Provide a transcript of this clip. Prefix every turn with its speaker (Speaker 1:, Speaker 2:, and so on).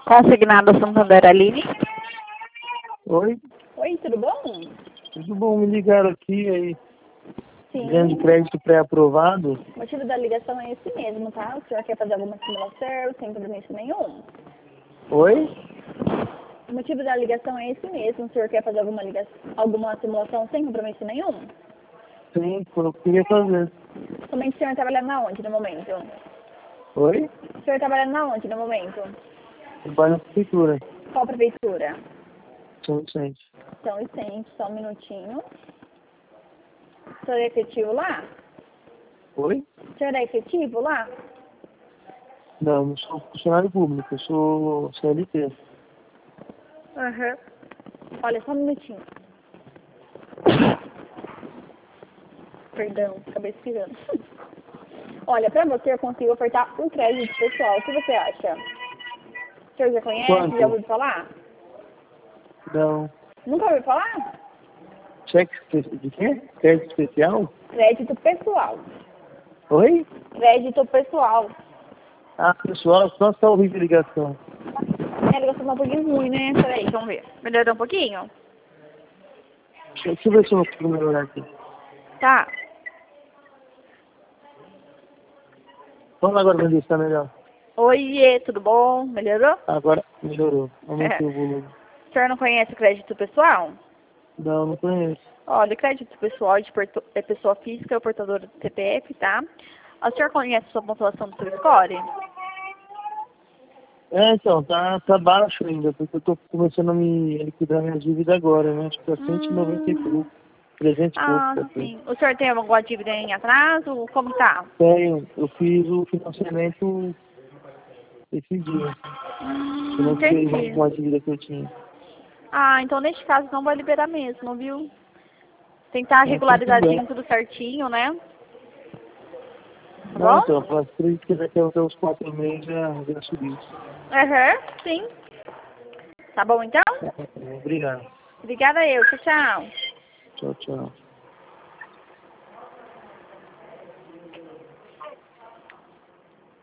Speaker 1: Consignado Santander Aline.
Speaker 2: Oi,
Speaker 1: Oi, tudo bom?
Speaker 2: tudo bom? Me ligaram aqui aí,
Speaker 1: Sim.
Speaker 2: dando crédito pré-aprovado.
Speaker 1: O motivo da ligação é esse mesmo, tá? O senhor quer fazer alguma simulação sem compromisso nenhum?
Speaker 2: Oi?
Speaker 1: O motivo da ligação é esse mesmo. O senhor quer fazer alguma simulação sem compromisso nenhum?
Speaker 2: Sim, eu queria fazer.
Speaker 1: Somente o senhor trabalha na onde no momento?
Speaker 2: Oi?
Speaker 1: O senhor trabalha na onde no momento?
Speaker 2: Trabalho na prefeitura,
Speaker 1: Qual prefeitura?
Speaker 2: São Vicente.
Speaker 1: São Vicente, só um minutinho. O senhor é efetivo lá?
Speaker 2: Oi?
Speaker 1: O senhor é efetivo lá?
Speaker 2: Não, não sou funcionário público, eu sou CLT.
Speaker 1: Aham. Olha, só um minutinho. Perdão, acabei espirrando. Olha, pra você eu consigo ofertar um crédito pessoal. O que você acha? O senhor já conhece?
Speaker 2: Quanto?
Speaker 1: Já ouviu falar?
Speaker 2: Não.
Speaker 1: Nunca ouviu falar?
Speaker 2: Cheque de quê? Crédito especial?
Speaker 1: Crédito pessoal.
Speaker 2: Oi?
Speaker 1: Crédito pessoal.
Speaker 2: Ah, pessoal, só está horrível a ligação.
Speaker 1: É, a ligação tá um pouquinho ruim, né? Peraí, vamos ver. Melhorou um pouquinho?
Speaker 2: Deixa eu ver se eu consigo melhorar aqui.
Speaker 1: Tá.
Speaker 2: Vamos agora ver se está melhor.
Speaker 1: Oiê, tudo bom? Melhorou?
Speaker 2: Agora melhorou. Aumentei o volume.
Speaker 1: O senhor não conhece o crédito pessoal?
Speaker 2: Não, não conheço.
Speaker 1: Olha, o crédito pessoal é pessoa física, é o portador do CPF, tá? O senhor conhece a sua pontuação do seu score?
Speaker 2: Então, tá baixo ainda, porque eu tô começando a me liquidar minha dívida agora, né? Acho que tá 190 e pouco, 300 e pouco.
Speaker 1: Ah,
Speaker 2: Tá tudo.
Speaker 1: sim. O senhor tem alguma dívida em atraso? Como tá?
Speaker 2: Tenho, eu fiz o financiamento esses dias. Eu não sei
Speaker 1: Entendi.
Speaker 2: uma dívida que eu tinha.
Speaker 1: Ah, então neste caso não vai liberar mesmo, viu? Tem que estar
Speaker 2: Então, tudo bem.
Speaker 1: regularizadinho, tudo certinho, né? Tá
Speaker 2: Não,
Speaker 1: bom?
Speaker 2: então, eu acredito que daqui até uns 4 meses já subiu.
Speaker 1: Aham, sim. Tá bom então?
Speaker 2: Obrigado.
Speaker 1: Obrigada eu. Tchau, tchau.
Speaker 2: Tchau, tchau.